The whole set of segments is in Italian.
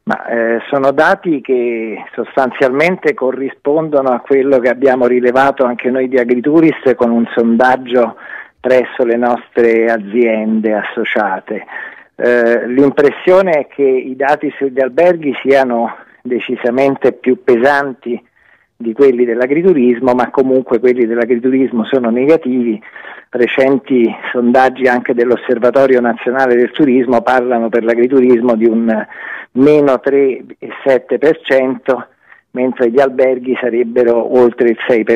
Sono dati che sostanzialmente corrispondono a quello che abbiamo rilevato anche noi di Agritourist con un sondaggio presso le nostre aziende associate. L'impressione è che i dati sugli alberghi siano decisamente più pesanti di quelli dell'agriturismo, ma comunque quelli dell'agriturismo sono negativi. Recenti sondaggi anche dell'Osservatorio Nazionale del Turismo parlano per l'agriturismo di un meno 3,7%, mentre gli alberghi sarebbero oltre il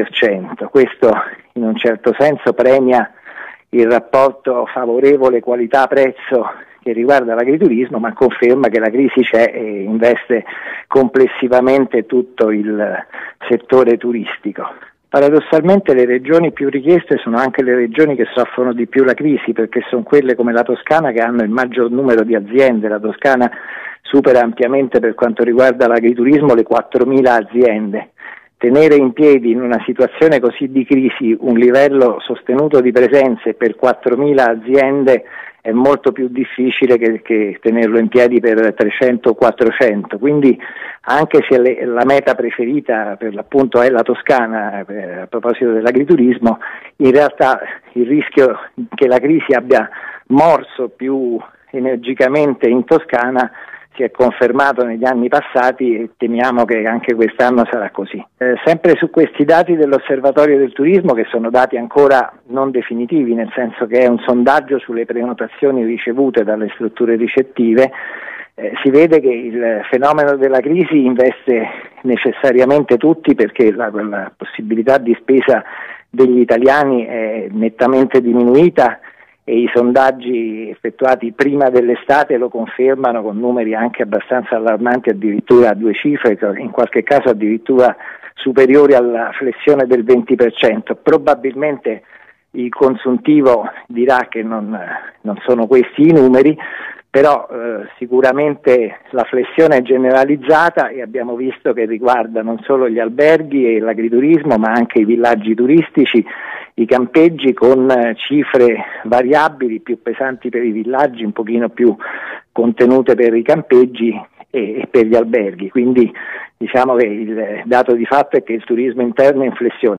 6%. Questo in un certo senso premia il rapporto favorevole qualità-prezzo che riguarda l'agriturismo, ma conferma che la crisi c'è e investe complessivamente tutto il settore turistico. Paradossalmente le regioni più richieste sono anche le regioni che soffrono di più la crisi, perché sono quelle come la Toscana che hanno il maggior numero di aziende. La Toscana supera ampiamente per quanto riguarda l'agriturismo le 4.000 aziende. Tenere in piedi in una situazione così di crisi un livello sostenuto di presenze per 4.000 aziende è molto più difficile che tenerlo in piedi per 300 o 400, quindi anche se la meta preferita per l'appunto è la Toscana, a proposito dell'agriturismo, in realtà il rischio che la crisi abbia morso più energicamente in Toscana si è confermato negli anni passati e temiamo che anche quest'anno sarà così. Sempre su questi dati dell'Osservatorio del Turismo, che sono dati ancora non definitivi, nel senso che è un sondaggio sulle prenotazioni ricevute dalle strutture ricettive, si vede che il fenomeno della crisi investe necessariamente tutti, perché la possibilità di spesa degli italiani è nettamente diminuita e i sondaggi effettuati prima dell'estate lo confermano con numeri anche abbastanza allarmanti, addirittura a 2 cifre, in qualche caso addirittura superiori alla flessione del 20%. Probabilmente il consuntivo dirà che non sono questi i numeri, però sicuramente la flessione è generalizzata e abbiamo visto che riguarda non solo gli alberghi e l'agriturismo, ma anche i villaggi turistici, i campeggi, con cifre variabili, più pesanti per i villaggi, un pochino più contenute per i campeggi e per gli alberghi. Quindi diciamo che il dato di fatto è che il turismo interno è in flessione.